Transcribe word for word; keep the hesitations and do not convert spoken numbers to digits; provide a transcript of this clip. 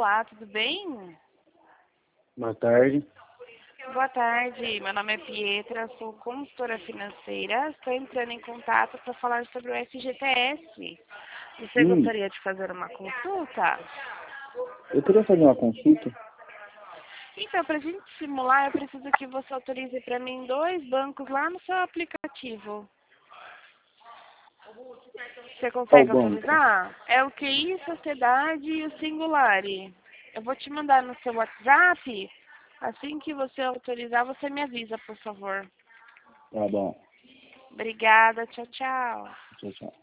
Olá, tudo bem? Boa tarde. Boa tarde, meu nome é Pietra, sou consultora financeira. Estou entrando em contato para falar sobre o F G T S. Você Hum, gostaria de fazer uma consulta? eu queria fazer uma consulta. Então, para a gente simular, eu preciso que você autorize para mim dois bancos lá no seu aplicativo. Você Qual consegue banco? autorizar? É o Q I, Sociedade e o Singulari. Eu vou te mandar no seu WhatsApp. Assim que você autorizar, você me avisa, por favor. Tá bom. Obrigada, tchau, tchau. Tchau, tchau.